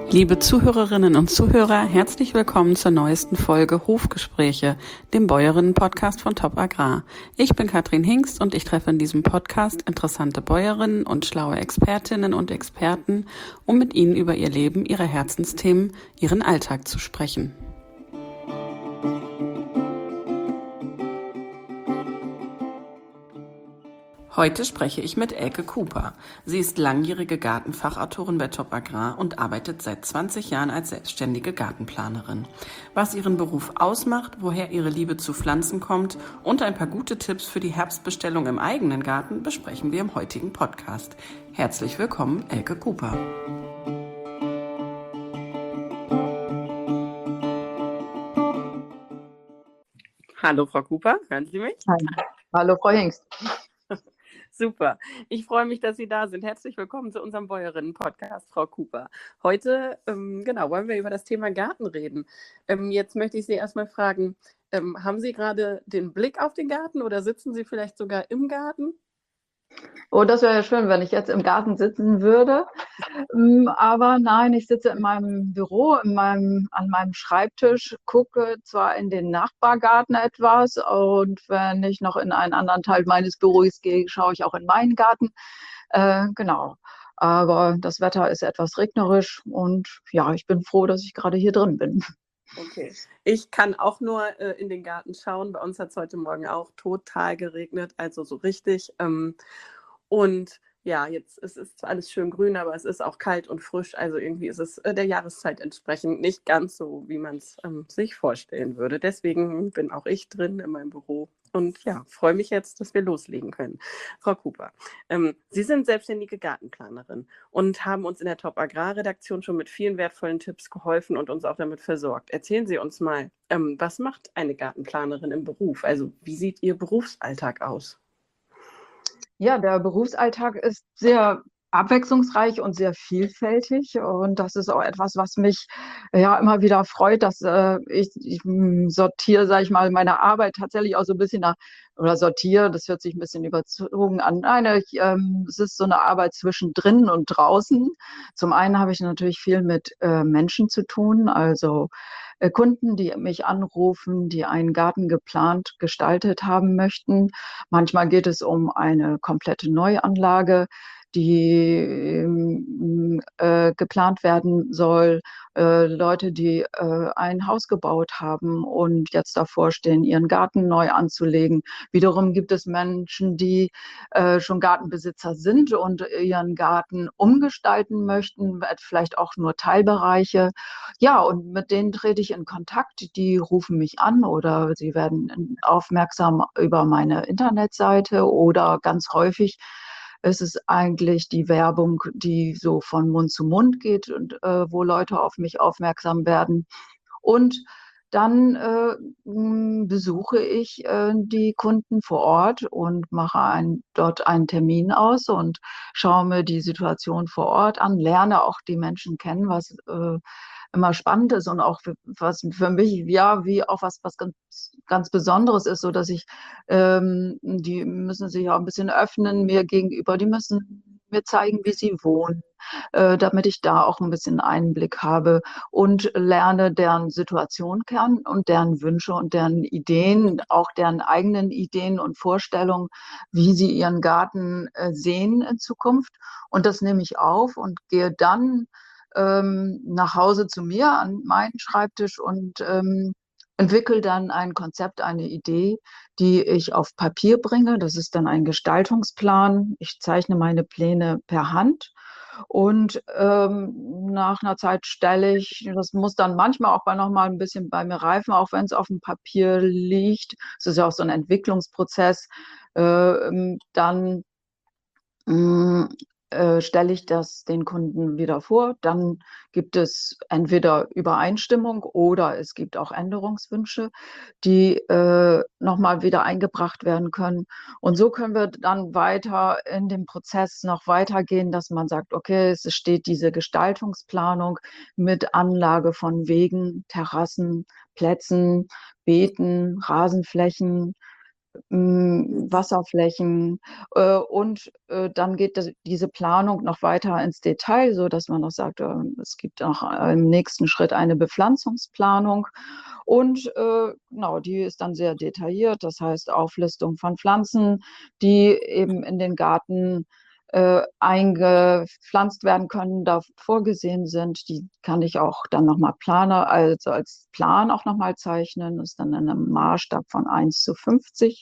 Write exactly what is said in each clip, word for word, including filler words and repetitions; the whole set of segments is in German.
Liebe Zuhörerinnen und Zuhörer, herzlich willkommen zur neuesten Folge Hofgespräche, dem Bäuerinnen-Podcast von Top Agrar. Ich bin Katrin Hingst und ich treffe in diesem Podcast interessante Bäuerinnen und schlaue Expertinnen und Experten, um mit ihnen über ihr Leben, ihre Herzensthemen, ihren Alltag zu sprechen. Heute spreche ich mit Elke Cooper. Sie ist langjährige Gartenfachautorin bei Top Agrar und arbeitet seit zwanzig Jahren als selbstständige Gartenplanerin. Was ihren Beruf ausmacht, woher ihre Liebe zu Pflanzen kommt und ein paar gute Tipps für die Herbstbestellung im eigenen Garten besprechen wir im heutigen Podcast. Herzlich willkommen, Elke Cooper. Hallo, Frau Cooper, hören Sie mich? Hallo, Frau Hingst. Super. Ich freue mich, dass Sie da sind. Herzlich willkommen zu unserem Bäuerinnen-Podcast, Frau Cooper. Heute, ähm, genau, wollen wir über das Thema Garten reden. Ähm, jetzt möchte ich Sie erstmal fragen, ähm, haben Sie gerade den Blick auf den Garten oder sitzen Sie vielleicht sogar im Garten? Oh, das wäre ja schön, wenn ich jetzt im Garten sitzen würde. Aber nein, ich sitze in meinem Büro, in meinem, an meinem Schreibtisch, gucke zwar in den Nachbargarten etwas und wenn ich noch in einen anderen Teil meines Büros gehe, schaue ich auch in meinen Garten. Äh, genau. Aber das Wetter ist etwas regnerisch und ja, ich bin froh, dass ich gerade hier drin bin. Okay. Ich kann auch nur äh, in den Garten schauen. Bei uns hat es heute Morgen auch total geregnet, also so richtig. Ähm, und ja, jetzt es ist zwar alles schön grün, aber es ist auch kalt und frisch. Also irgendwie ist es äh, der Jahreszeit entsprechend nicht ganz so, wie man es ähm, sich vorstellen würde. Deswegen bin auch ich drin in meinem Büro und ja, freue mich jetzt, dass wir loslegen können. Frau Cooper, ähm, Sie sind selbstständige Gartenplanerin und haben uns in der Top Agrar Redaktion schon mit vielen wertvollen Tipps geholfen und uns auch damit versorgt. Erzählen Sie uns mal, ähm, was macht eine Gartenplanerin im Beruf? Also wie sieht Ihr Berufsalltag aus? Ja, der Berufsalltag ist sehr abwechslungsreich und sehr vielfältig. Und das ist auch etwas, was mich ja immer wieder freut, dass äh, ich, ich mm, sortiere, sage ich mal, meine Arbeit tatsächlich auch so ein bisschen nach, oder sortiere, das hört sich ein bisschen überzogen an. Nein, ich, ähm, es ist so eine Arbeit zwischen drinnen und draußen. Zum einen habe ich natürlich viel mit äh, Menschen zu tun, also äh, Kunden, die mich anrufen, die einen Garten geplant, gestaltet haben möchten. Manchmal geht es um eine komplette Neuanlage, die ähm, äh, geplant werden soll. Äh, Leute, die äh, ein Haus gebaut haben und jetzt davor stehen, ihren Garten neu anzulegen. Wiederum gibt es Menschen, die äh, schon Gartenbesitzer sind und ihren Garten umgestalten möchten, vielleicht auch nur Teilbereiche. Ja, und mit denen trete ich in Kontakt. Die rufen mich an oder sie werden aufmerksam über meine Internetseite oder ganz häufig ist es eigentlich die Werbung, die so von Mund zu Mund geht und äh, wo Leute auf mich aufmerksam werden. Und dann äh, m, besuche ich äh, die Kunden vor Ort und mache ein, dort einen Termin aus und schaue mir die Situation vor Ort an, lerne auch die Menschen kennen, was äh, immer spannend ist und auch für, was für mich ja wie auch was was ganz ganz Besonderes ist, so dass ich ähm, die müssen sich auch ein bisschen öffnen mir gegenüber, die müssen mir zeigen, wie sie wohnen, äh, damit ich da auch ein bisschen Einblick habe und lerne deren Situation kennen und deren Wünsche und deren Ideen, auch deren eigenen Ideen und Vorstellungen, wie sie ihren Garten äh, sehen in Zukunft. Und das nehme ich auf und gehe dann ähm, nach Hause zu mir an meinen Schreibtisch und ähm, entwickle dann ein Konzept, eine Idee, die ich auf Papier bringe. Das ist dann ein Gestaltungsplan. Ich zeichne meine Pläne per Hand. Und ähm, nach einer Zeit stelle ich, das muss dann manchmal auch noch mal ein bisschen bei mir reifen, auch wenn es auf dem Papier liegt. Es ist ja auch so ein Entwicklungsprozess. Äh, dann mh, äh, stelle ich das den Kunden wieder vor. Dann gibt es entweder Übereinstimmung oder es gibt auch Änderungswünsche, die äh, nochmal wieder eingebracht werden können. Und so können wir dann weiter in dem Prozess noch weitergehen, dass man sagt, okay, es steht diese Gestaltungsplanung mit Anlage von Wegen, Terrassen, Plätzen, Beeten, Rasenflächen, hm, Wasserflächen. Äh, und äh, dann geht das, diese Planung noch weiter ins Detail, so dass man noch sagt, äh, es gibt auch äh, im nächsten Schritt eine Bepflanzungsplanung. Und äh, genau, die ist dann sehr detailliert, das heißt Auflistung von Pflanzen, die eben in den Garten äh, eingepflanzt werden können, da vorgesehen sind. Die kann ich auch dann nochmal planer, also als Plan auch nochmal zeichnen. Das ist dann in einem Maßstab von eins zu fünfzig.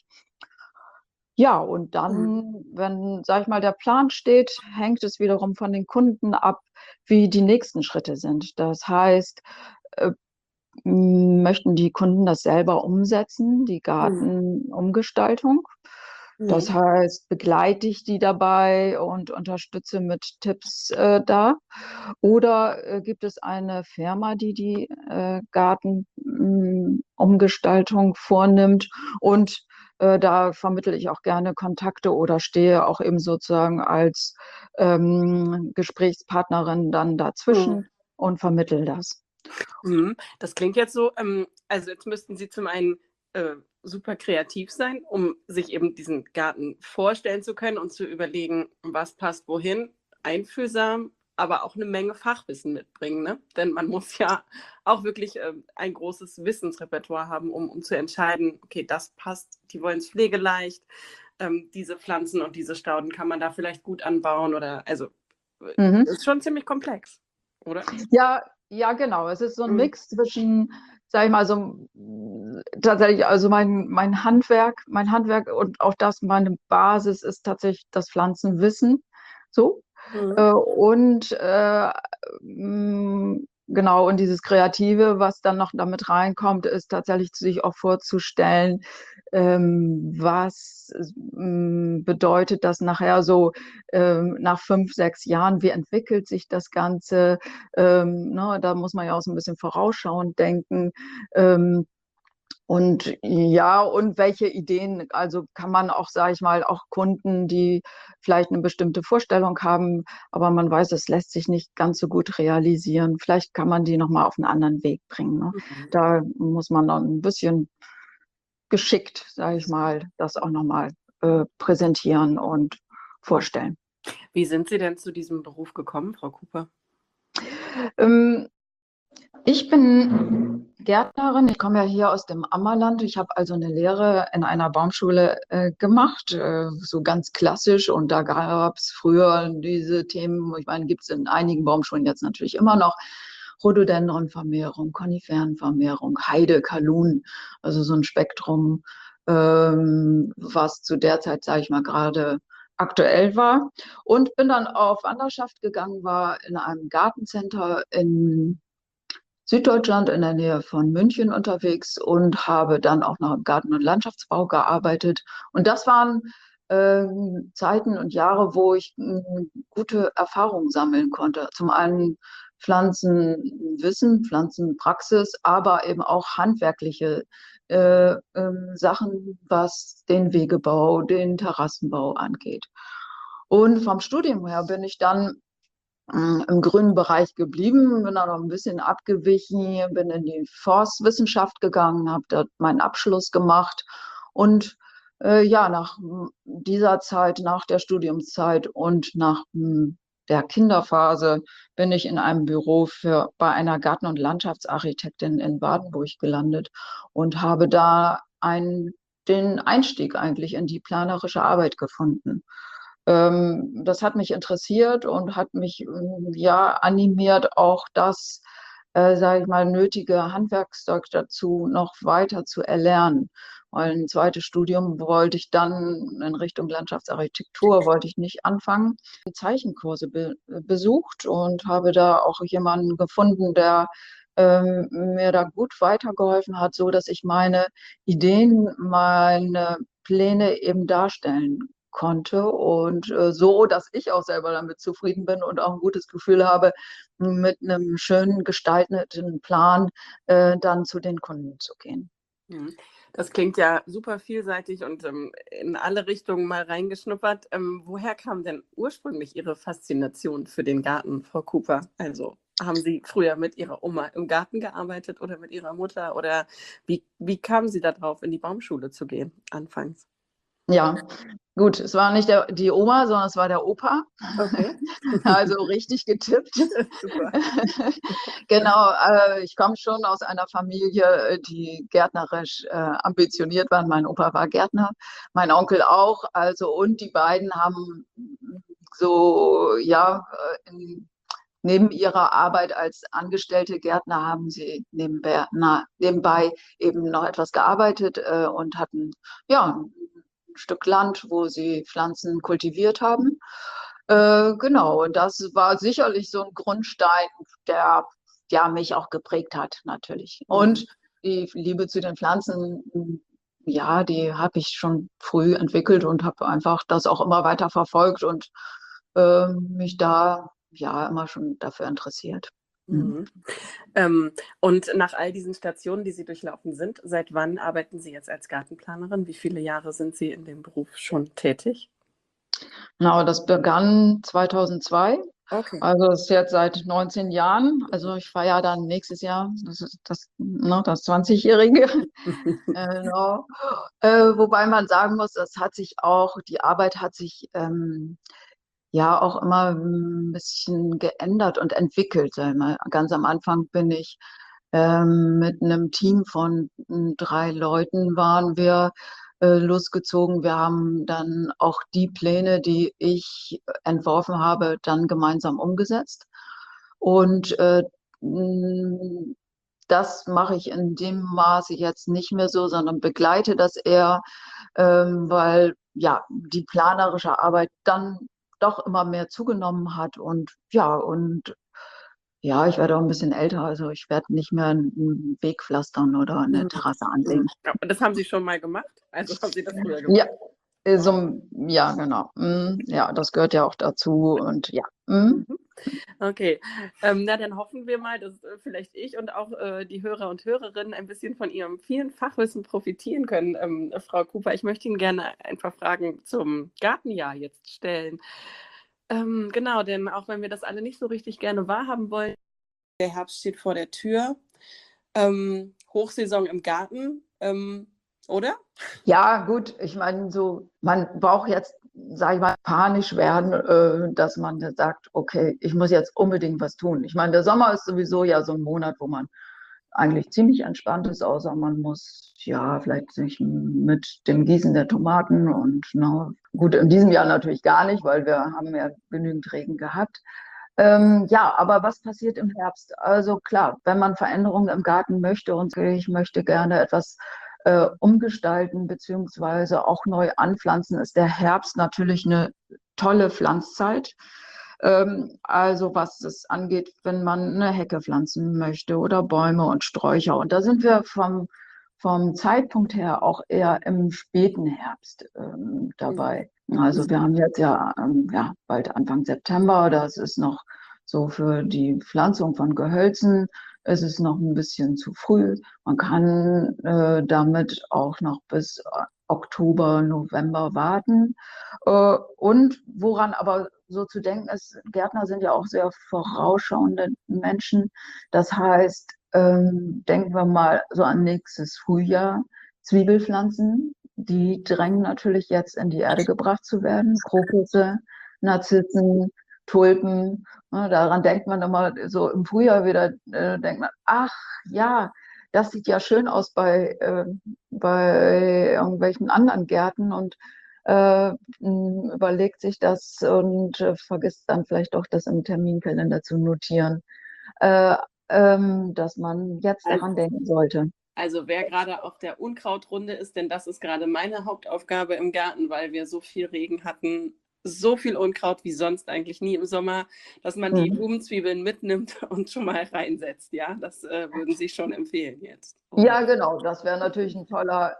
Ja, und Mhm. dann, wenn, sag ich mal, der Plan steht, hängt es wiederum von den Kunden ab, wie die nächsten Schritte sind. Das heißt, äh, m, möchten die Kunden das selber umsetzen, die Mhm. Gartenumgestaltung? Das Mhm. heißt, begleite ich die dabei und unterstütze mit Tipps äh, da? Oder äh, gibt es eine Firma, die die äh, Gartenumgestaltung vornimmt? Und äh, da vermittle ich auch gerne Kontakte oder stehe auch eben sozusagen als ähm, Gesprächspartnerin dann Mhm. dazwischen und vermittle das. Mhm. Das klingt jetzt so, ähm, also jetzt müssten Sie zum einen äh, super kreativ sein, um sich eben diesen Garten vorstellen zu können und zu überlegen, was passt wohin, einfühlsam, aber auch eine Menge Fachwissen mitbringen, ne? Denn man muss ja auch wirklich ähm, ein großes Wissensrepertoire haben, um, um zu entscheiden, okay, das passt, die wollen es pflegeleicht, ähm, diese Pflanzen und diese Stauden kann man da vielleicht gut anbauen oder also äh, Mhm. ist schon ziemlich komplex, oder? Ja, ja, genau. Es ist so ein Mhm. Mix zwischen, sag ich mal, so mm, tatsächlich, also mein, mein Handwerk, mein Handwerk und auch das, meine Basis ist tatsächlich das Pflanzenwissen. So. Mhm. Äh, und äh, mh, genau, und dieses Kreative, was dann noch damit reinkommt, ist tatsächlich sich auch vorzustellen, ähm, was ähm, bedeutet das nachher so ähm, nach fünf, sechs Jahren, wie entwickelt sich das Ganze? Ähm, ne, da muss man ja auch so ein bisschen vorausschauend denken. Ähm, und ja, und welche Ideen, also kann man auch, sage ich mal, auch Kunden, die vielleicht eine bestimmte Vorstellung haben, aber man weiß, es lässt sich nicht ganz so gut realisieren. Vielleicht kann man die nochmal auf einen anderen Weg bringen. Ne? Mhm. Da muss man dann ein bisschen geschickt, sage ich mal, das auch nochmal äh, präsentieren und vorstellen. Wie sind Sie denn zu diesem Beruf gekommen, Frau Cooper? Ähm, Ich bin Gärtnerin. Ich komme ja hier aus dem Ammerland. Ich habe also eine Lehre in einer Baumschule äh, gemacht, äh, so ganz klassisch. Und da gab es früher diese Themen, ich meine, gibt es in einigen Baumschulen jetzt natürlich immer noch. Rhododendronvermehrung, Koniferenvermehrung, Heide, Kalun, also so ein Spektrum, ähm, was zu der Zeit, sage ich mal, gerade aktuell war. Und bin dann auf Wanderschaft gegangen, war in einem Gartencenter in Süddeutschland in der Nähe von München unterwegs und habe dann auch noch im Garten- und Landschaftsbau gearbeitet. Und das waren ähm, Zeiten und Jahre, wo ich ähm, gute Erfahrungen sammeln konnte. Zum einen Pflanzenwissen, Pflanzenpraxis, aber eben auch handwerkliche äh, ähm, Sachen, was den Wegebau, den Terrassenbau angeht. Und vom Studium her bin ich dann äh, im grünen Bereich geblieben, bin dann noch ein bisschen abgewichen, bin in die Forstwissenschaft gegangen, habe dort meinen Abschluss gemacht und äh, ja, nach mm, dieser Zeit, nach der Studiumszeit und nach mm, der Kinderphase bin ich in einem Büro für, bei einer Garten- und Landschaftsarchitektin in Badenburg gelandet und habe da einen, den Einstieg eigentlich in die planerische Arbeit gefunden. Ähm, das hat mich interessiert und hat mich ähm, ja animiert, auch das, äh, sage ich mal, nötige Handwerkszeug dazu noch weiter zu erlernen. Weil ein zweites Studium wollte ich dann in Richtung Landschaftsarchitektur, wollte ich nicht anfangen. Zeichenkurse be besucht und habe da auch jemanden gefunden, der ähm, mir da gut weitergeholfen hat, so dass ich meine Ideen, meine Pläne eben darstellen konnte und äh, so, dass ich auch selber damit zufrieden bin und auch ein gutes Gefühl habe, mit einem schön gestalteten Plan äh, dann zu den Kunden zu gehen. Mhm. Das klingt ja super vielseitig und ähm, in alle Richtungen mal reingeschnuppert. Ähm, woher kam denn ursprünglich Ihre Faszination für den Garten, Frau Cooper? Also haben Sie früher mit Ihrer Oma im Garten gearbeitet oder mit Ihrer Mutter? Oder wie, wie kamen Sie darauf, in die Baumschule zu gehen anfangs? Ja, gut, es war nicht der, die Oma, sondern es war der Opa. Okay. Also richtig getippt. Super. Genau, äh, ich komme schon aus einer Familie, äh, die gärtnerisch äh, ambitioniert war. Mein Opa war Gärtner, mein Onkel auch. Also und die beiden haben so, ja, äh, in, neben ihrer Arbeit als angestellte Gärtner haben sie nebenbei, na, nebenbei eben noch etwas gearbeitet äh, und hatten ja ein Stück Land, wo sie Pflanzen kultiviert haben. Äh, genau, und das war sicherlich so ein Grundstein, der ja mich auch geprägt hat, natürlich. Mhm. Und die Liebe zu den Pflanzen, ja, die habe ich schon früh entwickelt und habe einfach das auch immer weiter verfolgt und äh, mich da ja immer schon dafür interessiert. Mhm. Mhm. Ähm, und nach all diesen Stationen, die Sie durchlaufen sind, seit wann arbeiten Sie jetzt als Gartenplanerin? Wie viele Jahre sind Sie in dem Beruf schon tätig? Genau, das begann zweitausendzwei. Okay. Also das ist jetzt seit neunzehn Jahren. Also ich feiere dann nächstes Jahr das, ist das, ne, das zwanzigjährige. Genau. Äh, wobei man sagen muss, das hat sich auch, die Arbeit hat sich ähm, ja auch immer ein bisschen geändert und entwickelt. Sag ich mal. Ganz am Anfang bin ich ähm, mit einem Team von m, drei Leuten waren wir äh, losgezogen. Wir haben dann auch die Pläne, die ich entworfen habe, dann gemeinsam umgesetzt. Und äh, m, das mache ich in dem Maße jetzt nicht mehr so, sondern begleite das eher, ähm, weil ja die planerische Arbeit dann doch immer mehr zugenommen hat und ja, und ja, ich werde auch ein bisschen älter, also ich werde nicht mehr einen Weg pflastern oder eine Mhm. Terrasse Mhm. anlegen. Ja, und das haben Sie schon mal gemacht? Also haben Sie das früher Ja, gemacht? äh, so, ja, genau. Mm, ja, das gehört ja auch dazu und ja. Mm. Mhm. Okay, ähm, na dann hoffen wir mal, dass äh, vielleicht ich und auch äh, die Hörer und Hörerinnen ein bisschen von Ihrem vielen Fachwissen profitieren können. Ähm, Frau Cooper, ich möchte Ihnen gerne ein paar Fragen zum Gartenjahr jetzt stellen. Ähm, genau, denn auch wenn wir das alle nicht so richtig gerne wahrhaben wollen, der Herbst steht vor der Tür. Ähm, Hochsaison im Garten, ähm, oder? Ja, gut, ich meine, so, man braucht jetzt, sag ich mal, panisch werden, äh, dass man jetzt sagt, okay, ich muss jetzt unbedingt was tun. Ich meine, der Sommer ist sowieso ja so ein Monat, wo man eigentlich ziemlich entspannt ist, außer man muss ja vielleicht sich mit dem Gießen der Tomaten und na, gut, in diesem Jahr natürlich gar nicht, weil wir haben ja genügend Regen gehabt. Ähm, ja, aber was passiert im Herbst? Also klar, wenn man Veränderungen im Garten möchte und ich möchte gerne etwas äh, umgestalten beziehungsweise auch neu anpflanzen, ist der Herbst natürlich eine tolle Pflanzzeit. Ähm, also was es angeht, wenn man eine Hecke pflanzen möchte oder Bäume und Sträucher. Und da sind wir vom, vom Zeitpunkt her auch eher im späten Herbst ähm, Mhm. dabei. Also wir haben jetzt ja, ähm, ja bald Anfang September, das ist noch so für die Pflanzung von Gehölzen, ist es noch ein bisschen zu früh. Man kann äh, damit auch noch bis äh, Oktober, November warten. Äh, und woran aber so zu denken ist, Gärtner sind ja auch sehr vorausschauende Menschen. Das heißt, ähm, denken wir mal so an nächstes Frühjahr. Zwiebelpflanzen, die drängen natürlich jetzt in die Erde gebracht zu werden. Krokusse, Narzissen, Tulpen. Ne, daran denkt man immer so im Frühjahr wieder, äh, denkt man, ach ja, das sieht ja schön aus bei, äh, bei irgendwelchen anderen Gärten und äh, mh, überlegt sich das und äh, vergisst dann vielleicht auch, das im Terminkalender zu notieren, äh, ähm, dass man jetzt Also, daran denken sollte. also wer gerade auf der Unkrautrunde ist, denn das ist gerade meine Hauptaufgabe im Garten, weil wir so viel Regen hatten, so viel Unkraut wie sonst eigentlich nie im Sommer, dass man die Mhm. Blumenzwiebeln mitnimmt und schon mal reinsetzt. Ja, das äh, würden Sie schon empfehlen jetzt, oder? Ja, genau, das wäre natürlich ein toller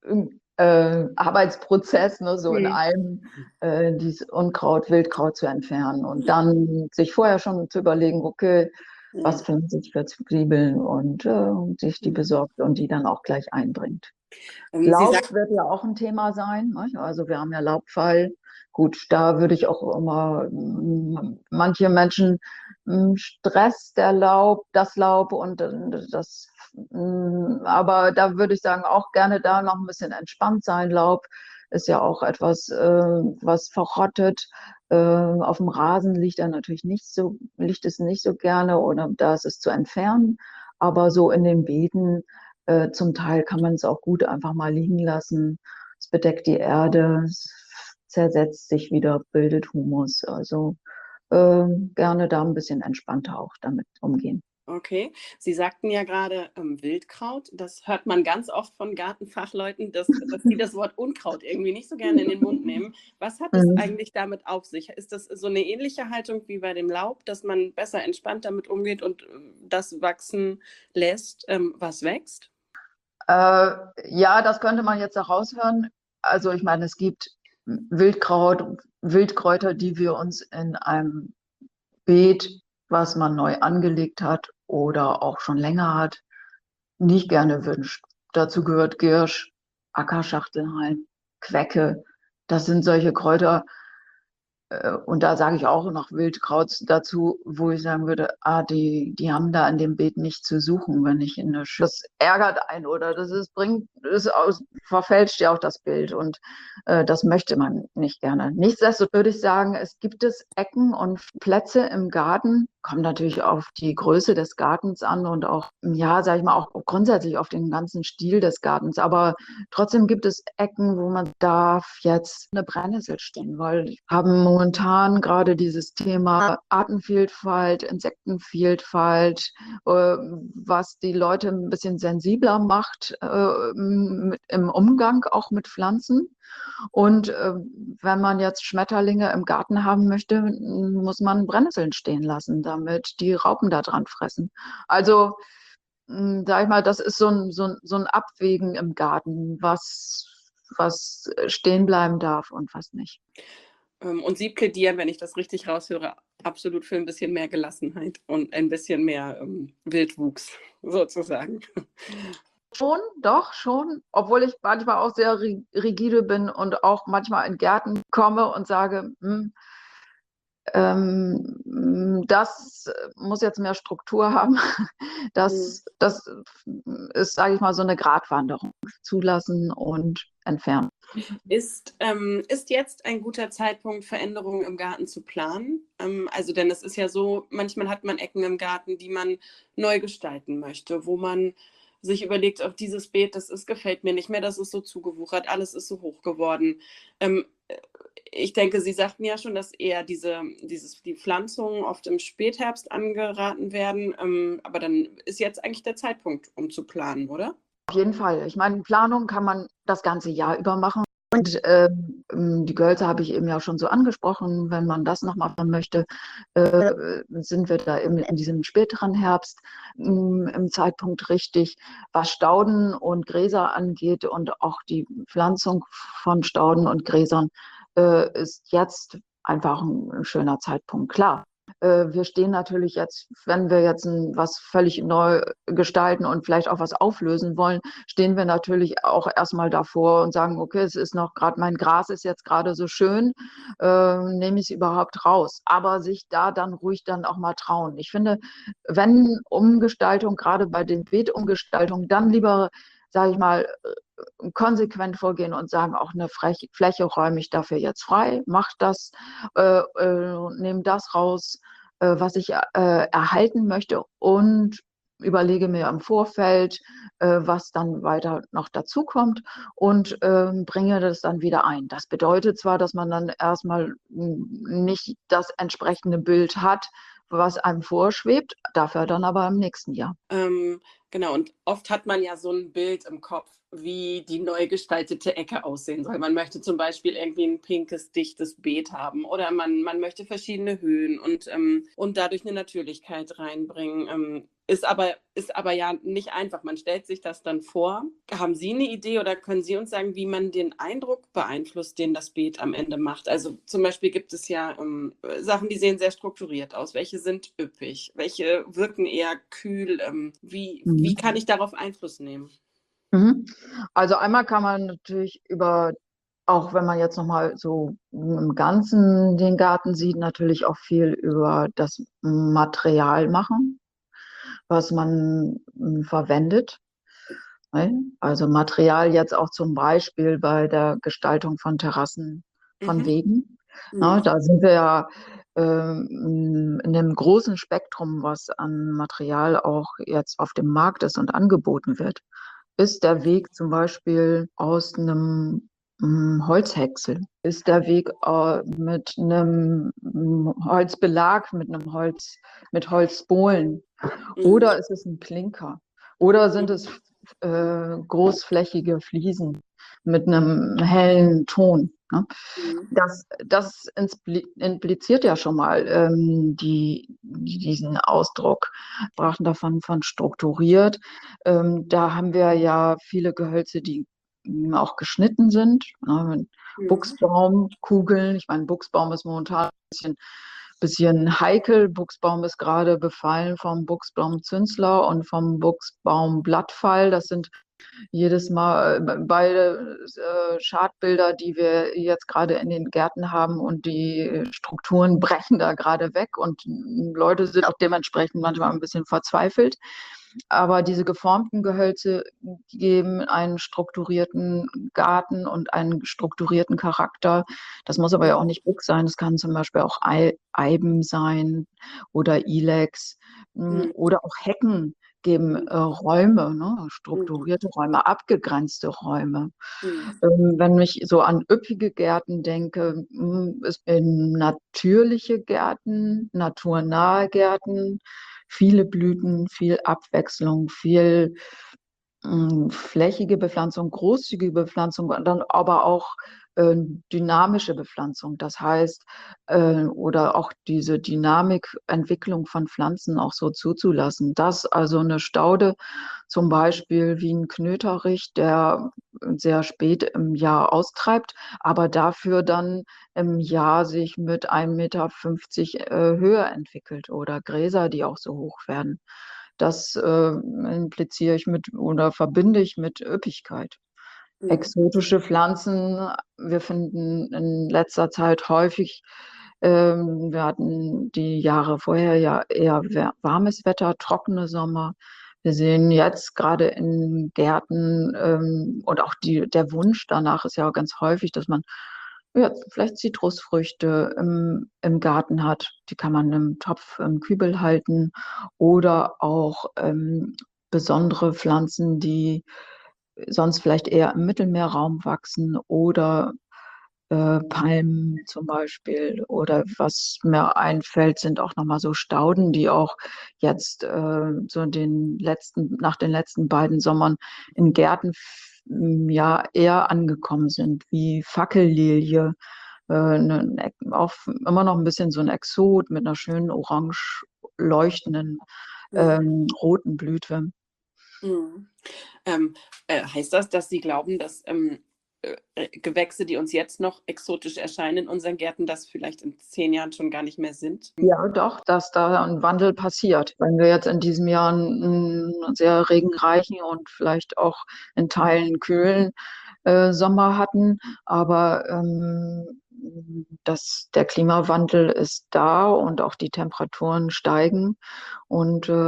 äh, Arbeitsprozess, ne, so in Mhm. einem äh, dieses Unkraut, Wildkraut zu entfernen und dann sich vorher schon zu überlegen, okay, was Mhm. pflanze ich für Zwiebeln und äh, sich die besorgt und die dann auch gleich einbringt. Ähm, Sie Laub sagt, wird ja auch ein Thema sein, ne? Also wir haben ja Laubfall. Gut, da würde ich auch immer, mm, manche Menschen mm, stresst der Laub, das Laub und äh, das, mm, aber da würde ich sagen, auch gerne da noch ein bisschen entspannt sein. Laub ist ja auch etwas, äh, was verrottet. Äh, auf dem Rasen liegt er natürlich nicht so, liegt es nicht so gerne oder da ist es zu entfernen. Aber so in den Beeten, äh, zum Teil kann man es auch gut einfach mal liegen lassen. Es bedeckt die Erde, es zersetzt sich wieder, bildet Humus. Also äh, gerne da ein bisschen entspannter auch damit umgehen. okay, Sie sagten ja gerade ähm, Wildkraut. Das hört man ganz oft von Gartenfachleuten, dass, dass die das Wort Unkraut irgendwie nicht so gerne in den Mund nehmen. Was hat es Mhm. eigentlich damit auf sich? Ist das so eine ähnliche Haltung wie bei dem Laub, dass man besser entspannt damit umgeht und ähm, das wachsen lässt, ähm, was wächst? Äh, ja, das könnte man jetzt heraushören. Also ich meine, es gibt Wildkraut, Wildkräuter, die wir uns in einem Beet, was man neu angelegt hat oder auch schon länger hat, nicht gerne wünscht. Dazu gehört Giersch, Ackerschachtelhalm, Quecke. Das sind solche Kräuter, äh, und da sage ich auch noch Wildkraut dazu, wo ich sagen würde, ah, die, die haben da in dem Beet nicht zu suchen, wenn ich in eine Sch das ärgert einen oder das ist, bringt, das aus, verfälscht ja auch das Bild und äh, das möchte man nicht gerne. Nichtsdestotrotz würde ich sagen, es gibt es Ecken und Plätze im Garten, kommt natürlich auf die Größe des Gartens an und auch, ja, sage ich mal, auch grundsätzlich auf den ganzen Stil des Gartens, aber trotzdem gibt es Ecken, wo man darf jetzt eine Brennnessel stehen, weil wir haben momentan gerade dieses Thema Artenvielfalt, Insektenvielfalt, äh, was die Leute ein bisschen sensibler macht äh, mit, im Umgang auch mit Pflanzen. Und äh, wenn man jetzt Schmetterlinge im Garten haben möchte, muss man Brennnesseln stehen lassen, damit die Raupen da dran fressen. Also mh, sag ich mal, das ist so ein, so ein, so ein Abwägen im Garten, was, was stehen bleiben darf und was nicht. Ähm, und Sie plädieren, wenn ich das richtig raushöre, absolut für ein bisschen mehr Gelassenheit und ein bisschen mehr ähm, Wildwuchs sozusagen. Schon, doch, schon, obwohl ich manchmal auch sehr rigide bin und auch manchmal in Gärten komme und sage, hm, ähm, das muss jetzt mehr Struktur haben. Mhm. Das, das ist, sage ich mal, so eine Gratwanderung. Zulassen und entfernen. Ist, ähm, ist jetzt ein guter Zeitpunkt, Veränderungen im Garten zu planen? Ähm, also, denn es ist ja so, manchmal hat man Ecken im Garten, die man neu gestalten möchte, wo man sich überlegt, auf dieses Beet, das ist, gefällt mir nicht mehr, das ist so zugewuchert, alles ist so hoch geworden. Ähm, äh, ich denke, Sie sagten ja schon, dass eher diese, dieses, die Pflanzungen oft im Spätherbst angeraten werden. Ähm, aber dann ist jetzt eigentlich der Zeitpunkt, um zu planen, oder? Auf jeden Fall. Ich meine, Planung kann man das ganze Jahr über machen. Und ähm, die Gölze habe ich eben ja schon so angesprochen. Wenn man das noch machen möchte, äh, sind wir da eben in diesem späteren Herbst mh, im Zeitpunkt richtig, was Stauden und Gräser angeht und auch die Pflanzung von Stauden und Gräsern äh, ist jetzt einfach ein, ein schöner Zeitpunkt. Klar, äh, wir stehen natürlich jetzt, wenn wir jetzt ein, was völlig neu gestalten und vielleicht auch was auflösen wollen, stehen wir natürlich auch erstmal davor und sagen, okay, es ist noch gerade, mein Gras ist jetzt gerade so schön, äh, nehme ich es überhaupt raus. Aber sich da dann ruhig dann auch mal trauen. Ich finde, wenn Umgestaltung, gerade bei den Beetumgestaltungen, dann lieber, sage ich mal, konsequent vorgehen und sagen, auch eine Fläche räume ich dafür jetzt frei, mach das, äh, äh, nehme das raus, äh, was ich äh, erhalten möchte und überlege mir im Vorfeld, äh, was dann weiter noch dazukommt und ähm, bringe das dann wieder ein. Das bedeutet zwar, dass man dann erstmal nicht das entsprechende Bild hat, was einem vorschwebt, dafür dann aber im nächsten Jahr. Ähm, genau, und oft hat man ja so ein Bild im Kopf, wie die neu gestaltete Ecke aussehen soll. Man möchte zum Beispiel irgendwie ein pinkes, dichtes Beet haben oder man, man möchte verschiedene Höhen und, ähm, und dadurch eine Natürlichkeit reinbringen. Ähm, ist aber, ist aber ja nicht einfach. Man stellt sich das dann vor. Haben Sie eine Idee oder können Sie uns sagen, wie man den Eindruck beeinflusst, den das Beet am Ende macht? Also zum Beispiel gibt es ja ähm, Sachen, die sehen sehr strukturiert aus. Welche sind üppig? Welche wirken eher kühl? Ähm, wie, wie Mhm. kann ich darauf Einfluss nehmen? Mhm. Also einmal kann man natürlich über, auch wenn man jetzt nochmal so im Ganzen den Garten sieht, natürlich auch viel über das Material machen, was man mm, verwendet. Ne? Also Material jetzt auch zum Beispiel bei der Gestaltung von Terrassen, von Mhm. Wegen. Na, Mhm. da sind wir ja ähm, in einem großen Spektrum, was an Material auch jetzt auf dem Markt ist und angeboten wird. Ist der Weg zum Beispiel aus einem mm, Holzhäcksel? Ist der Weg äh, mit einem mm, Holzbelag, mit einem Holz, mit Holzbohlen? Mhm. Oder ist es ein Klinker? Oder sind Mhm. es äh, großflächige Fliesen mit einem hellen Ton? Ne? Mhm. Das, das impliziert ja schon mal ähm, die, diesen Ausdruck. Wir sprachen davon von strukturiert. Ähm, da haben wir ja viele Gehölze, die ähm, auch geschnitten sind. Ne? Mhm. Buchsbaumkugeln. Ich meine, Buchsbaum ist momentan ein bisschen, bisschen heikel. Buchsbaum ist gerade befallen vom Buchsbaumzünsler und vom Buchsbaumblattfall. Das sind jedes Mal äh, beide äh, Schadbilder, die wir jetzt gerade in den Gärten haben, und die Strukturen brechen da gerade weg und Leute sind auch dementsprechend manchmal ein bisschen verzweifelt. Aber diese geformten Gehölze geben einen strukturierten Garten und einen strukturierten Charakter. Das muss aber ja auch nicht Buch sein. Das kann zum Beispiel auch Eiben sein oder Ilex mh, Mhm. oder auch Hecken geben äh, Räume, ne? Mhm. Strukturierte Räume, abgegrenzte Räume. Mhm. Ähm, wenn ich so an üppige Gärten denke, mh, ist in natürliche Gärten, naturnahe Gärten, viele Blüten, viel Abwechslung, viel mh, flächige Bepflanzung, großzügige Bepflanzung und dann aber auch äh, dynamische Bepflanzung. Das heißt, äh, oder auch diese Dynamikentwicklung von Pflanzen auch so zuzulassen. Dass also eine Staude zum Beispiel wie ein Knöterich, der sehr spät im Jahr austreibt, aber dafür dann im Jahr sich mit ein Meter fünfzig äh, höher entwickelt, oder Gräser, die auch so hoch werden. Das äh, impliziere ich mit oder verbinde ich mit Üppigkeit. Mhm. Exotische Pflanzen, wir finden in letzter Zeit häufig, ähm, wir hatten die Jahre vorher ja eher warmes Wetter, trockene Sommer. Wir sehen jetzt gerade in Gärten ähm, und auch die, der Wunsch danach ist ja ganz häufig, dass man ja, vielleicht Zitrusfrüchte im, im Garten hat. Die kann man im Topf, im Kübel halten. Oder auch ähm, besondere Pflanzen, die sonst vielleicht eher im Mittelmeerraum wachsen, oder äh, Palmen zum Beispiel. Oder was mir einfällt, sind auch nochmal so Stauden, die auch jetzt äh, so den letzten, nach den letzten beiden Sommern in Gärten f- ja eher angekommen sind, wie Fackellilie. Äh, ne, auch immer noch ein bisschen so ein Exot mit einer schönen orange leuchtenden Mhm. ähm, roten Blüte. Mhm. Ähm, äh, heißt das, dass Sie glauben, dass ähm, äh, Gewächse, die uns jetzt noch exotisch erscheinen in unseren Gärten, das vielleicht in zehn Jahren schon gar nicht mehr sind? Ja, doch, dass da ein Wandel passiert. Wenn wir jetzt in diesem Jahr einen sehr regenreichen und vielleicht auch in Teilen kühlen äh, Sommer hatten, aber ähm, das, der Klimawandel ist da und auch die Temperaturen steigen, und äh,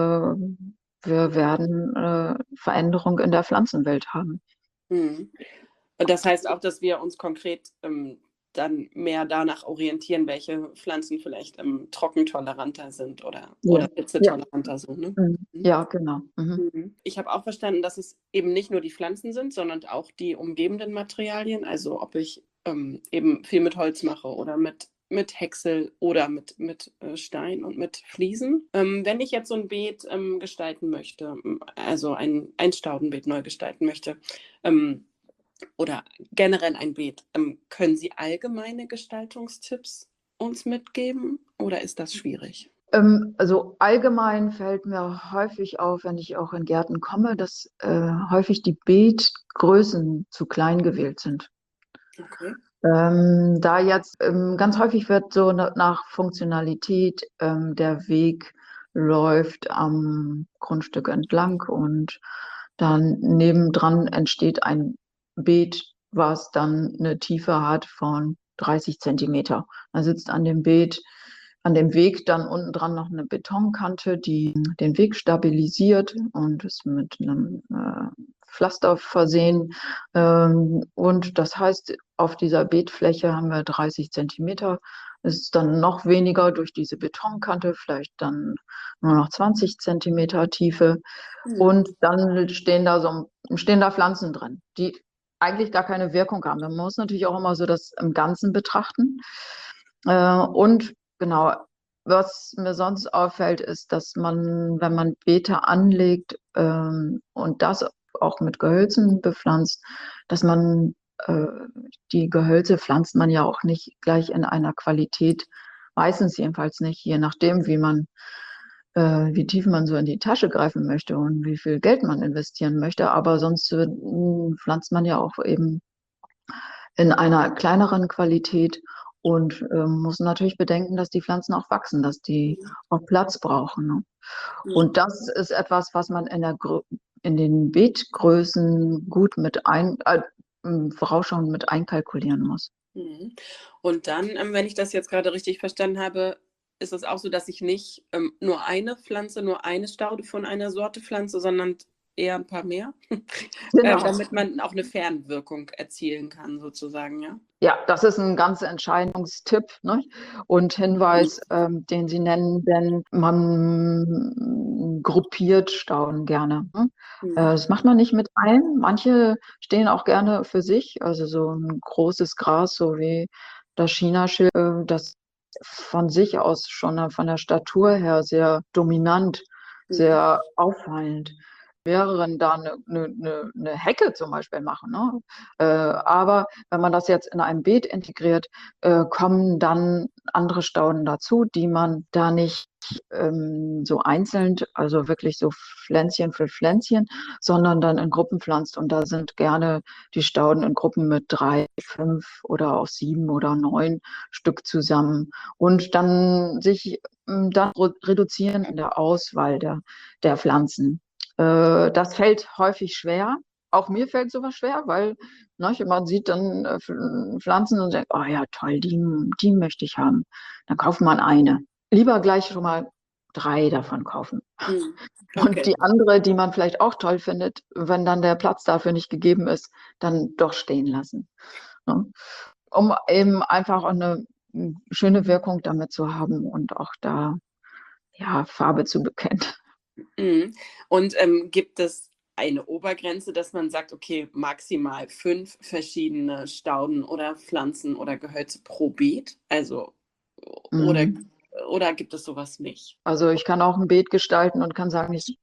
wir werden äh, Veränderung in der Pflanzenwelt haben. Mhm. Und das heißt auch, dass wir uns konkret ähm, dann mehr danach orientieren, welche Pflanzen vielleicht ähm, trockentoleranter sind oder, Ja, oder ja, hitzetoleranter sind. Ne? mhm. Mhm. Ja, genau. Mhm. Mhm. Ich habe auch verstanden, dass es eben nicht nur die Pflanzen sind, sondern auch die umgebenden Materialien. Also ob ich ähm, eben viel mit Holz mache oder mit, mit Häcksel oder mit, mit äh, Stein und mit Fliesen. Ähm, wenn ich jetzt so ein Beet ähm, gestalten möchte, also ein, ein Staudenbeet neu gestalten möchte, ähm, oder generell ein Beet, ähm, können Sie allgemeine Gestaltungstipps uns mitgeben oder ist das schwierig? Ähm, also allgemein fällt mir häufig auf, wenn ich auch in Gärten komme, dass äh, häufig die Beetgrößen zu klein gewählt sind. Okay. Ähm, da jetzt ähm, ganz häufig wird so na- nach Funktionalität ähm, der Weg läuft am Grundstück entlang, und dann nebendran entsteht ein Beet, was dann eine Tiefe hat von dreißig Zentimeter. Da sitzt an dem Beet, an dem Weg dann unten dran noch eine Betonkante, die den Weg stabilisiert und ist mit einem äh, Pflaster versehen. Ähm, und das heißt, auf dieser Beetfläche haben wir dreißig Zentimeter. Es ist dann noch weniger durch diese Betonkante, vielleicht dann nur noch zwanzig Zentimeter Tiefe. Mhm. Und dann stehen da so stehen da Pflanzen drin, die eigentlich gar keine Wirkung haben. Man muss natürlich auch immer so das im Ganzen betrachten. Äh, und genau, was mir sonst auffällt, ist, dass man, wenn man Beete anlegt ähm, und das auch mit Gehölzen bepflanzt, dass man äh, die Gehölze pflanzt man ja auch nicht gleich in einer Qualität, meistens jedenfalls nicht, je nachdem, wie man äh, wie tief man so in die Tasche greifen möchte und wie viel Geld man investieren möchte. Aber sonst äh, pflanzt man ja auch eben in einer kleineren Qualität und äh, muss natürlich bedenken, dass die Pflanzen auch wachsen, dass die auch Platz brauchen. Ne? Mhm. Und das ist etwas, was man in der Grö in den Beetgrößen gut mit ein, äh, vorausschauend mit einkalkulieren muss. Mhm. Und dann, ähm, wenn ich das jetzt gerade richtig verstanden habe, ist es auch so, dass ich nicht ähm, nur eine Pflanze, nur eine Staude von einer Sorte pflanze, sondern eher ein paar mehr, äh, Genau. damit man auch eine Fernwirkung erzielen kann, sozusagen, ja. Ja, das ist ein ganz Entscheidungstipp, ne? Und Hinweis, ähm, den Sie nennen, denn man gruppiert Stauden gerne. Ne? Äh, Mhm. das macht man nicht mit allen. Manche stehen auch gerne für sich. Also so ein großes Gras, so wie das Chinaschilf, äh, das von sich aus schon äh, von der Statur her sehr dominant, Mhm. sehr auffallend. Mehreren da eine, eine, eine eine Hecke zum Beispiel machen. Ne? Äh, aber wenn man das jetzt in einem Beet integriert, äh, kommen dann andere Stauden dazu, die man da nicht ähm, so einzeln, also wirklich so Pflänzchen für Pflänzchen, sondern dann in Gruppen pflanzt. Und da sind gerne die Stauden in Gruppen mit drei, fünf oder auch sieben oder neun Stück zusammen. Und dann sich ähm, dann reduzieren in der Auswahl der, der Pflanzen. Äh, das fällt häufig schwer. Auch mir fällt sowas schwer, weil ne, man sieht dann äh, Pflanzen und denkt, oh ja, toll, die, die möchte ich haben. Dann kauft man eine. Lieber gleich schon mal drei davon kaufen. Mhm. Und Okay. die andere, die man vielleicht auch toll findet, wenn dann der Platz dafür nicht gegeben ist, dann doch stehen lassen. Ne? Um eben einfach eine schöne Wirkung damit zu haben und auch da ja, Farbe zu bekennen. Mhm. Und ähm, gibt es eine Obergrenze, dass man sagt, okay, maximal fünf verschiedene Stauden oder Pflanzen oder Gehölze pro Beet? Also, oder, Mhm. oder gibt es sowas nicht? Also ich kann auch ein Beet gestalten und kann sagen, ich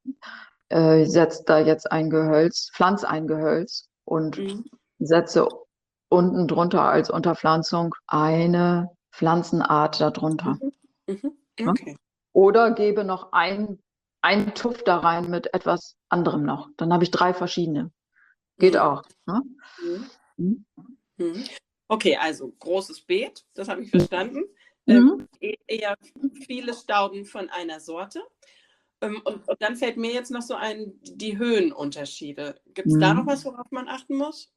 äh, setze da jetzt ein Gehölz, pflanze ein Gehölz und Mhm. setze unten drunter als Unterpflanzung eine Pflanzenart darunter. Mhm. Mhm. Ne? Okay. Oder gebe noch ein, einen Tuff da rein mit etwas anderem noch. Dann habe ich drei verschiedene. Geht Mhm. auch. Ne? Mhm. Mhm. Mhm. Okay, also großes Beet, das habe ich verstanden. Ähm, Mhm. e- eher viele Stauden von einer Sorte. Ähm, und, und dann fällt mir jetzt noch so ein, die Höhenunterschiede. Gibt es da noch was, Mhm. worauf man achten muss?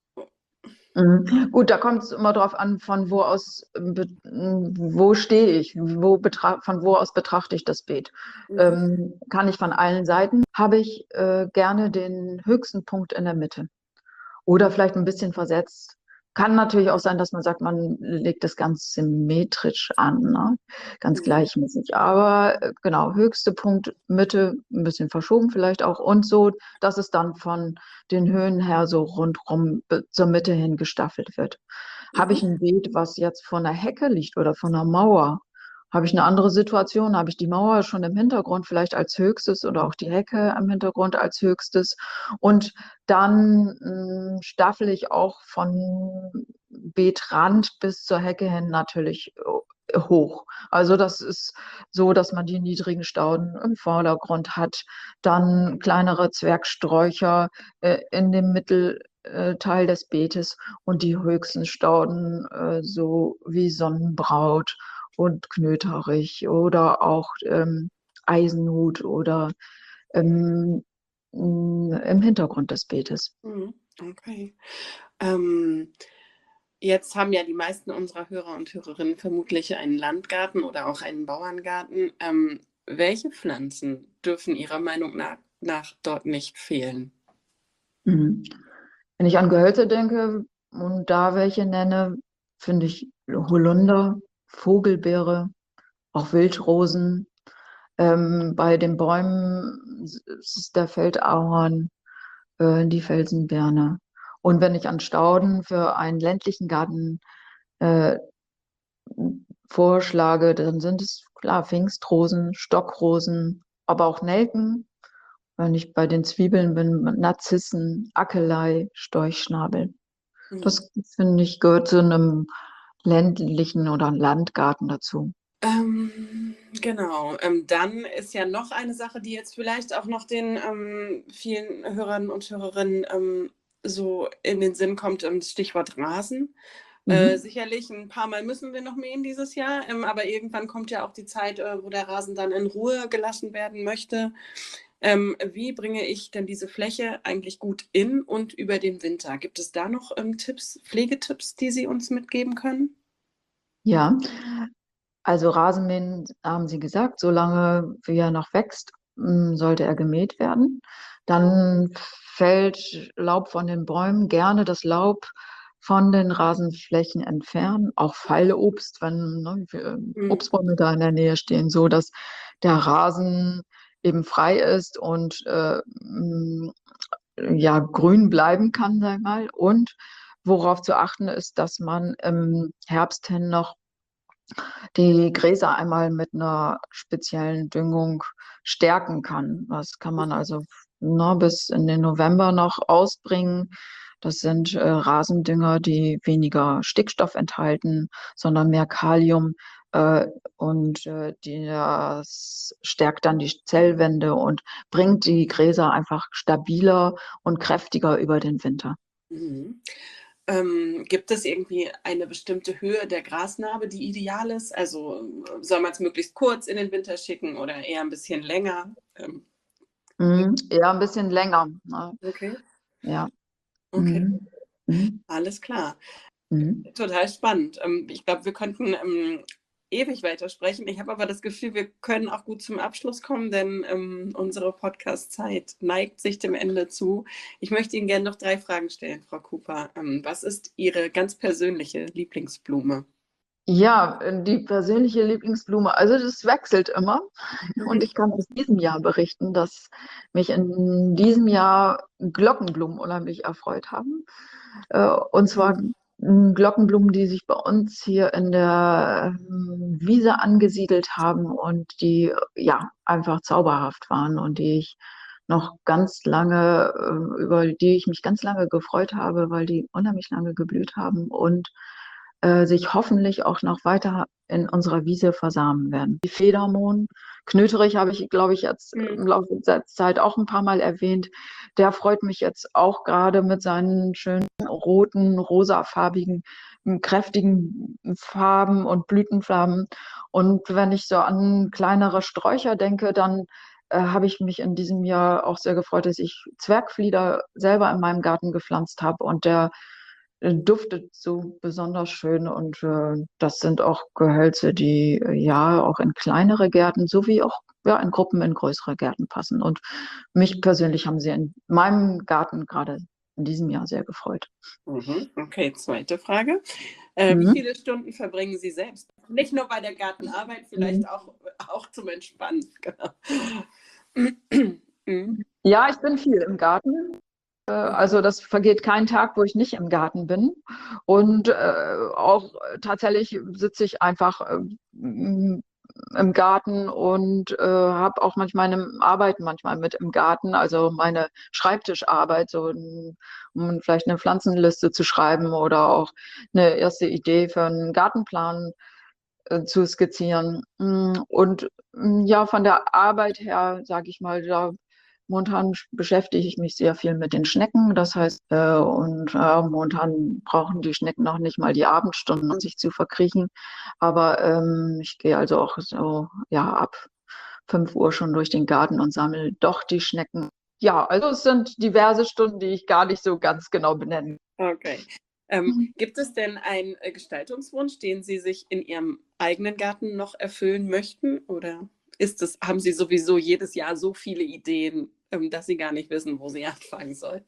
Mhm. Gut, da kommt es immer darauf an, von wo aus, ähm, be- m, wo stehe ich, wo betra von wo aus betrachte ich das Beet. Mhm. Ähm, kann ich von allen Seiten, habe ich äh, gerne den höchsten Punkt in der Mitte oder vielleicht ein bisschen versetzt. Kann natürlich auch sein, dass man sagt, man legt das ganz symmetrisch an, ne? Ganz Mhm. gleichmäßig. Aber äh, genau, höchste Punkt, Mitte, ein bisschen verschoben vielleicht auch und so, dass es dann von den Höhen her so rundrum äh, zur Mitte hin gestaffelt wird. Habe ich Mhm. ein Beet, was jetzt vor einer Hecke liegt oder vor einer Mauer, habe ich eine andere Situation, habe ich die Mauer schon im Hintergrund vielleicht als höchstes oder auch die Hecke im Hintergrund als höchstes. Und dann mh, staffel ich auch von Beetrand bis zur Hecke hin natürlich äh, hoch. Also das ist so, dass man die niedrigen Stauden im Vordergrund hat, dann kleinere Zwergsträucher äh, in dem Mittelteil des Beetes und die höchsten Stauden äh, so wie Sonnenbraut und Knöterich oder auch ähm, Eisenhut oder ähm, mm, im Hintergrund des Beetes. Mhm. Okay. Ähm, jetzt haben ja die meisten unserer Hörer und Hörerinnen vermutlich einen Landgarten oder auch einen Bauerngarten. Ähm, welche Pflanzen dürfen Ihrer Meinung nach, nach dort nicht fehlen? Mhm. Wenn ich an Gehölze denke und da welche nenne, finde ich Holunder, Vogelbeere, auch Wildrosen. Ähm, bei den Bäumen ist es der Feldahorn, äh, die Felsenbirne. Und wenn ich an Stauden für einen ländlichen Garten äh, vorschlage, dann sind es klar Pfingstrosen, Stockrosen, aber auch Nelken. Wenn ich bei den Zwiebeln bin, Narzissen, Akelei, Storchschnabel. Mhm. Das finde ich gehört zu einem ländlichen oder Landgarten dazu. Ähm, genau. Ähm, dann ist ja noch eine Sache, die jetzt vielleicht auch noch den ähm, vielen Hörern und Hörerinnen ähm, so in den Sinn kommt, ähm, das Stichwort Rasen. Äh, Mhm. sicherlich ein paar Mal müssen wir noch mähen dieses Jahr, ähm, aber irgendwann kommt ja auch die Zeit, äh, wo der Rasen dann in Ruhe gelassen werden möchte. Ähm, wie bringe ich denn diese Fläche eigentlich gut in und über den Winter? Gibt es da noch ähm, Tipps, Pflegetipps, die Sie uns mitgeben können? Ja, also Rasenmähen haben Sie gesagt, solange wie er noch wächst, mm, sollte er gemäht werden. Dann fällt Laub von den Bäumen, gerne das Laub von den Rasenflächen entfernen, auch Pfeileobst, wenn ne, wir, Mhm. Obstbäume da in der Nähe stehen, so dass der Rasen eben frei ist und äh, mm, ja grün bleiben kann, sag ich mal. Und worauf zu achten ist, dass man im Herbst hin noch die Gräser einmal mit einer speziellen Düngung stärken kann. Das kann man also ne, bis in den November noch ausbringen. Das sind äh, Rasendünger, die weniger Stickstoff enthalten, sondern mehr Kalium. Äh, und äh, die, das stärkt dann die Zellwände und bringt die Gräser einfach stabiler und kräftiger über den Winter. Mhm. Ähm, gibt es irgendwie eine bestimmte Höhe der Grasnarbe, die ideal ist? Also äh, soll man es möglichst kurz in den Winter schicken oder eher ein bisschen länger? Ähm, Mhm. Ja, ein bisschen länger. Ne? okay, Ja. okay, Mhm. Mhm. alles klar. Mhm. Total spannend. Ähm, ich glaube, wir könnten ähm, ewig weitersprechen. Ich habe aber das Gefühl, wir können auch gut zum Abschluss kommen, denn ähm, unsere Podcast-Zeit neigt sich dem Ende zu. Ich möchte Ihnen gerne noch drei Fragen stellen, Frau Cooper. Ähm, was ist Ihre ganz persönliche Lieblingsblume? Ja, äh, die persönliche Lieblingsblume, also das wechselt immer. Und Mhm. ich kann aus diesem Jahr berichten, dass mich in diesem Jahr Glockenblumen unheimlich erfreut haben. Äh, Und zwar mm, Glockenblumen, die sich bei uns hier in der ähm, Wiese angesiedelt haben und die äh, ja einfach zauberhaft waren und die ich noch ganz lange, äh, über die ich mich ganz lange gefreut habe, weil die unheimlich lange geblüht haben und äh, sich hoffentlich auch noch weiter in unserer Wiese versamen werden. Die Federmohn, Knöterich habe ich, glaube ich, jetzt Mhm. im Laufe der Zeit auch ein paar Mal erwähnt. Der freut mich jetzt auch gerade mit seinen schönen roten, rosafarbigen, kräftigen Farben und Blütenfarben. Und wenn ich so an kleinere Sträucher denke, dann äh, habe ich mich in diesem Jahr auch sehr gefreut, dass ich Zwergflieder selber in meinem Garten gepflanzt habe und der äh, duftet so besonders schön und äh, das sind auch Gehölze, die äh, ja auch in kleinere Gärten sowie auch ja, in Gruppen in größere Gärten passen. Und mich persönlich haben sie in meinem Garten gerade in diesem Jahr sehr gefreut. Mhm. Okay, zweite Frage. Äh, wie Mhm. viele Stunden verbringen Sie selbst? Nicht nur bei der Gartenarbeit, vielleicht Mhm. auch, auch zum Entspannen. Genau. Mhm. Ja, ich bin viel im Garten. Äh, Mhm. Also das vergeht kein Tag, wo ich nicht im Garten bin. Und äh, auch äh, tatsächlich sitze ich einfach äh, m- im Garten und äh, habe auch manchmal eine Arbeit manchmal mit im Garten, also meine Schreibtischarbeit, so ein, um vielleicht eine Pflanzenliste zu schreiben oder auch eine erste Idee für einen Gartenplan äh, zu skizzieren. Mm, Und mm, ja, von der Arbeit her, sage ich mal, da momentan beschäftige ich mich sehr viel mit den Schnecken. Das heißt, äh, und äh, momentan brauchen die Schnecken noch nicht mal die Abendstunden, um sich zu verkriechen. Aber ähm, ich gehe also auch so ja ab fünf Uhr schon durch den Garten und sammle doch die Schnecken. ja, also es sind diverse Stunden, die ich gar nicht so ganz genau benennen. Okay. Ähm, gibt es denn einen äh, Gestaltungswunsch, den Sie sich in Ihrem eigenen Garten noch erfüllen möchten? Oder ist es, haben Sie sowieso jedes Jahr so viele Ideen, ähm, dass Sie gar nicht wissen, wo Sie anfangen sollen?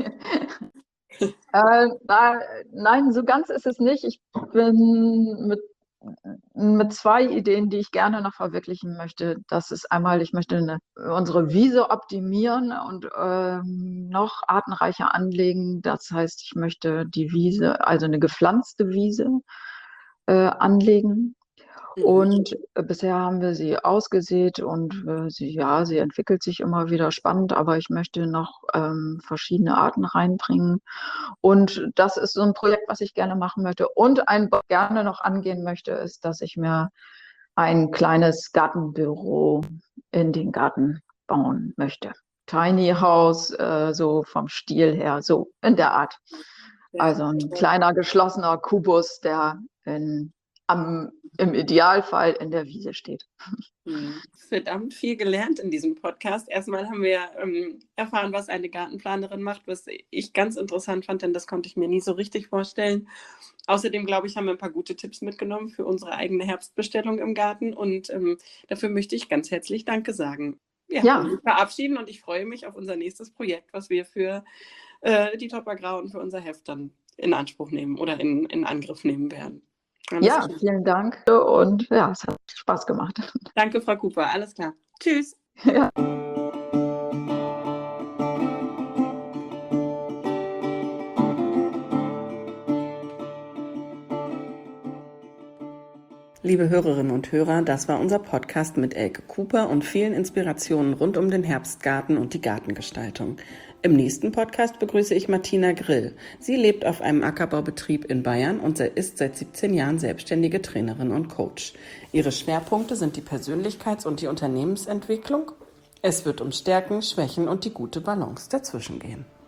Äh, na, nein, so ganz ist es nicht. Ich bin mit, mit zwei Ideen, die ich gerne noch verwirklichen möchte. Das ist einmal, ich möchte eine, unsere Wiese optimieren und ähm, noch artenreicher anlegen. Das heißt, ich möchte die Wiese, also eine gepflanzte Wiese, äh, anlegen. Mhm. Und äh, bisher haben wir sie ausgesät und äh, sie, ja, sie entwickelt sich immer wieder spannend, aber ich möchte noch ähm, verschiedene Arten reinbringen. Und das ist so ein Projekt, was ich gerne machen möchte. Und ein gerne noch angehen möchte, ist, dass ich mir ein kleines Gartenbüro in den Garten bauen möchte. Tiny House, äh, so vom Stil her, so in der Art. Ja, Also ein kleiner geschlossener Kubus, der in, am, im Idealfall in der Wiese steht. hm. Verdammt viel gelernt in diesem Podcast. Erstmal haben wir ähm, erfahren, was eine Gartenplanerin macht, was ich ganz interessant fand, denn das konnte ich mir nie so richtig vorstellen. Außerdem, glaube ich, haben wir ein paar gute Tipps mitgenommen für unsere eigene Herbstbestellung im Garten und ähm, dafür möchte ich ganz herzlich Danke sagen. Ja, Ja, und mich verabschieden und ich freue mich auf unser nächstes Projekt, was wir für äh, die Top Agrar und für unser Heft dann in Anspruch nehmen oder in, in Angriff nehmen werden. Alles ja, klar. vielen Dank und ja, es hat Spaß gemacht. Danke, Frau Cooper. Alles klar. Tschüss. Ja. Liebe Hörerinnen und Hörer, das war unser Podcast mit Elke Cooper und vielen Inspirationen rund um den Herbstgarten und die Gartengestaltung. Im nächsten Podcast begrüße ich Martina Grill. Sie lebt auf einem Ackerbaubetrieb in Bayern und ist seit siebzehn Jahren selbstständige Trainerin und Coach. Ihre Schwerpunkte sind die Persönlichkeits- und die Unternehmensentwicklung. Es wird um Stärken, Schwächen und die gute Balance dazwischen gehen.